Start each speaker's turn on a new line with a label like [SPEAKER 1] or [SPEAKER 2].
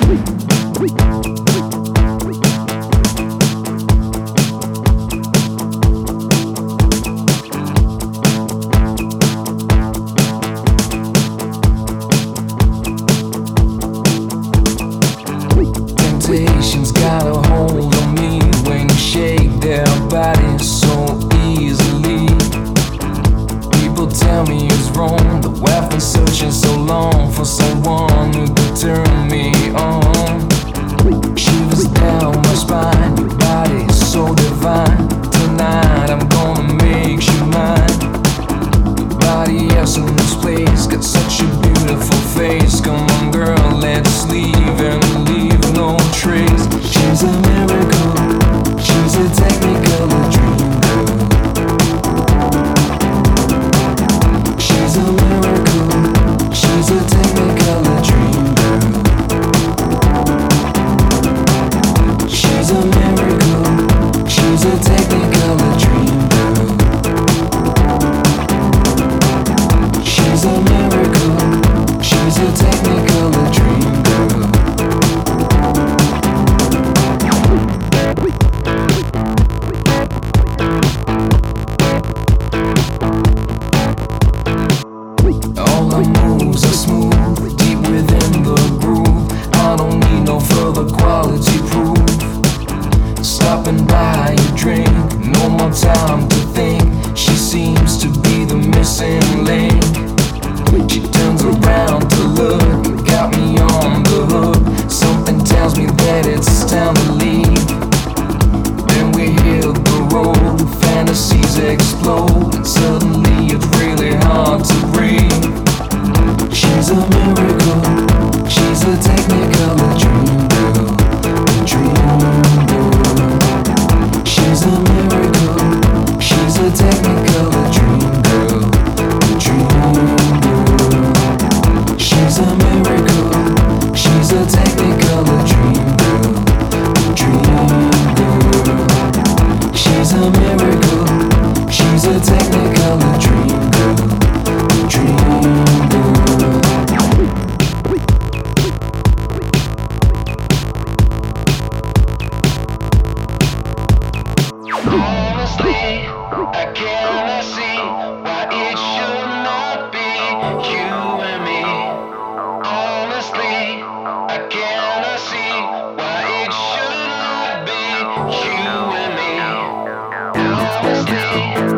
[SPEAKER 1] Temptation's got a hold on me when you shake their bodies so easily. People tell me it's wrong, but I've been searching so long for someone who could turn me on. Shivers down my spine, your body's so divine. Tonight I'm gonna make you mine. Nobody else in this place got such a beautiful face. Come on girl, let's leave and leave no trace. She's a miracle, she's a technicolor dream girl. She's a miracle, she's a technicolor dream girl. She's a miracle, she's a technicolor dream girl. She's a miracle, she's a technicolor dream girl. All her moves are smooth, deep within the groove. I don't need no further quality proof. Stopping by a drink, no more time to think. She seems to be the missing link. She turns around to look, got me on the hook. Something tells me that it's time to leave. Then we hit the road, fantasies explode, and suddenly it's really hard to breathe. She's a miracle, she's a technicolor dream girl, a dream girl. She's a miracle, she's a technicolor dream girl, a dream girl. She's a miracle, she's a technicolor dream girl, a dream girl. She's a miracle, she's a technicolor dream girl, a dream girl.
[SPEAKER 2] Honestly, I cannot see why it should not be you and me. Honestly, I cannot see why it should not be you and me. Honestly.